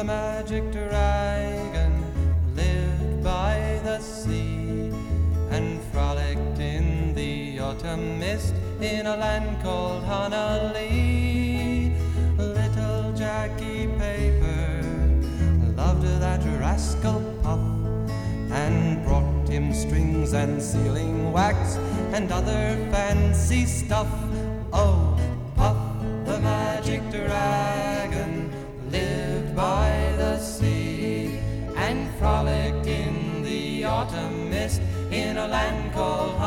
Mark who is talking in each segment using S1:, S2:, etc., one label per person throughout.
S1: magic dragon lived by the sea and frolicked in the autumn mist in a land called Honolulu. Little Jackie Paper loved that rascal Puff and brought him strings and sealing wax and other fancy stuff. Oh, Puff the magic dragon lived by the sea and frolicked in the autumn mist in a land called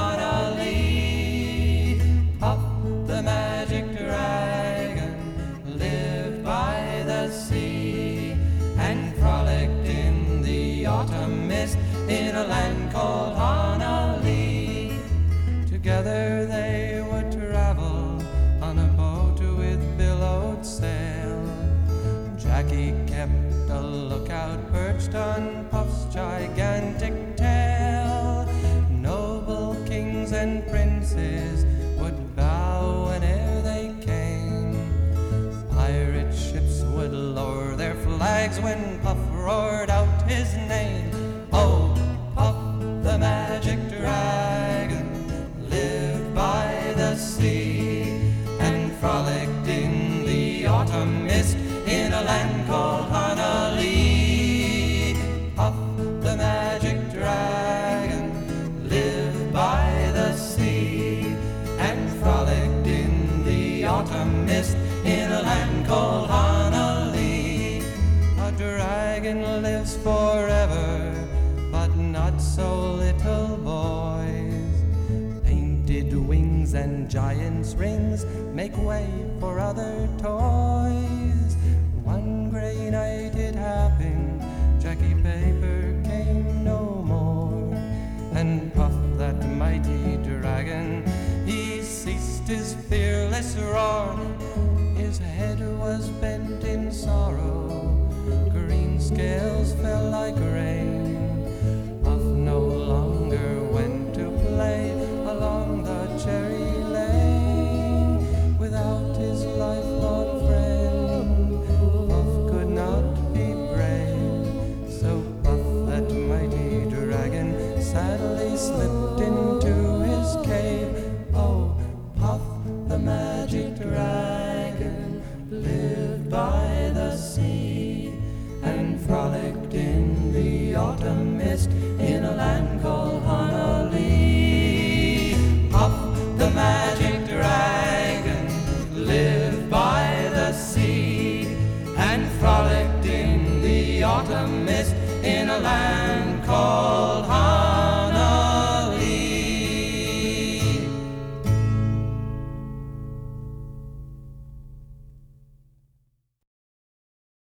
S1: Honolulu. Puff the magic dragon lived by the sea and frolicked in the autumn mist in a land called Honolulu. Together they would travel on a boat with billowed sail. Jackie kept a lookout perched on Puff's gigantic tail. Noble kings and princes would bow whene'er they came. Pirate ships would lower their flags when Puff roared out his name. Oh, Puff the magic dragon lived by the sea and frolicked in the autumn mist in a land called Honolulu. Puff the magic dragon lived by the sea and frolicked in the autumn mist in a land called Honolulu. A dragon lives forever, but not so little boys. Painted wings and giant's rings make way for other toys. One gray night it happened, Jackie Paper came no more, and Puff that mighty dragon, he ceased his fearless roar. His head was bent in sorrow, green scales fell like rain. Puff no longer went to play along the cherry lane. Without his lifelong friend, Puff could not be brave. So Puff that mighty dragon sadly slipped into his cave. Oh, Puff the magic dragon lived by the sea and frolicked in the autumn mist in a land called Honolulu. Puff the magic dragon lived by the sea and frolicked in the autumn mist in a land called Honolulu.